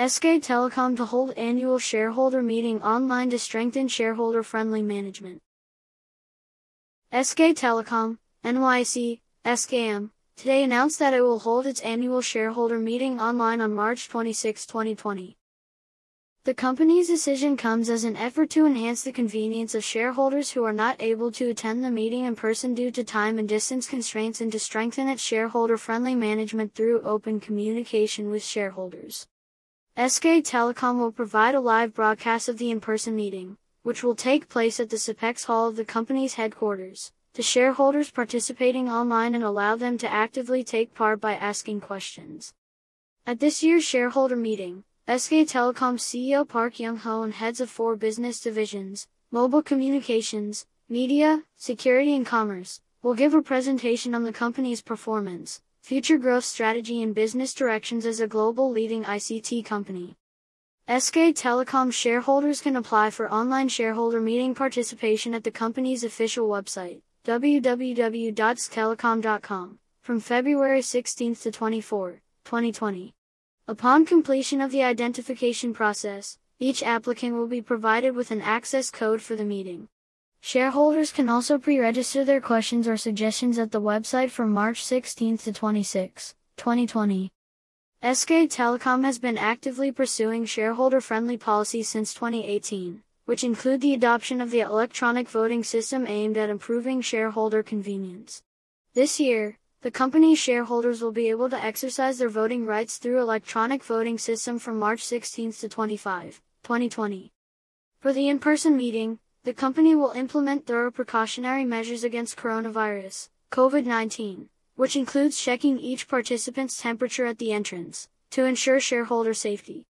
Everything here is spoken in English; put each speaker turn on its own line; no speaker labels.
SK Telecom to hold annual shareholder meeting online to strengthen shareholder-friendly management. SK Telecom, NYSE, SKM, today announced that it will hold its annual shareholder meeting online on March 26, 2020. The company's decision comes as an effort to enhance the convenience of shareholders who are not able to attend the meeting in person due to time and distance constraints and to strengthen its shareholder-friendly management through open communication with shareholders. SK Telecom will provide a live broadcast of the in-person meeting, which will take place at the Cepex Hall of the company's headquarters, to shareholders participating online and allow them to actively take part by asking questions. At this year's shareholder meeting, SK Telecom CEO Park Young-ho and heads of 4 business divisions, mobile communications, media, security and commerce, will give a presentation on the company's performance, future growth strategy and business directions as a global leading ICT company. SK Telecom shareholders can apply for online shareholder meeting participation at the company's official website, www.sktelecom.com, from February 16 to 24, 2020. Upon completion of the identification process, each applicant will be provided with an access code for the meeting. Shareholders can also pre-register their questions or suggestions at the website from March 16 to 26, 2020. SK Telecom has been actively pursuing shareholder-friendly policies since 2018, which include the adoption of the electronic voting system aimed at improving shareholder convenience. This year, the company's shareholders will be able to exercise their voting rights through electronic voting system from March 16 to 25, 2020. For the in-person meeting, the company will implement thorough precautionary measures against coronavirus, COVID-19, which includes checking each participant's temperature at the entrance, to ensure shareholder safety.